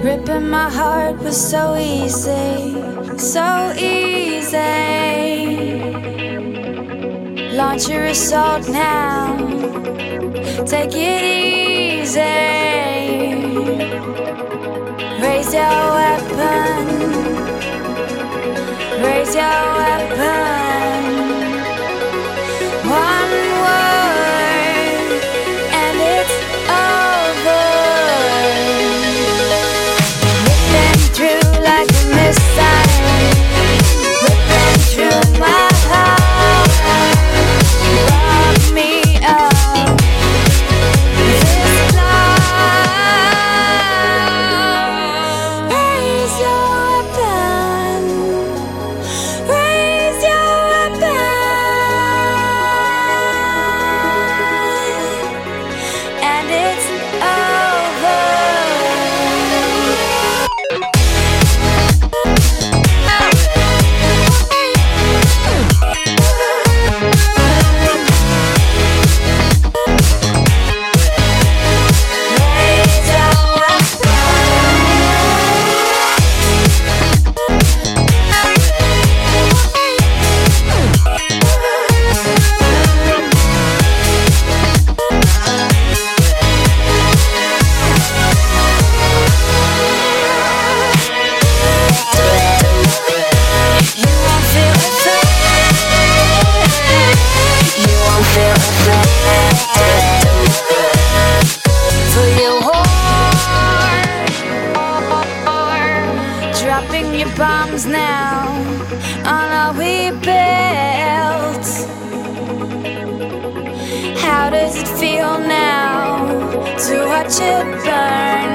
Ripping my heart was so easy, so easy. Launch your assault now, take it easy. Raise your weapon, raise your weapon. One word and it's over. Ripping through like a missile, ripping through my heart. Rock me up this love. Raise your weapon, raise your weapon, and it's over. Dropping your bombs now on all we built. How does it feel now to watch it burn?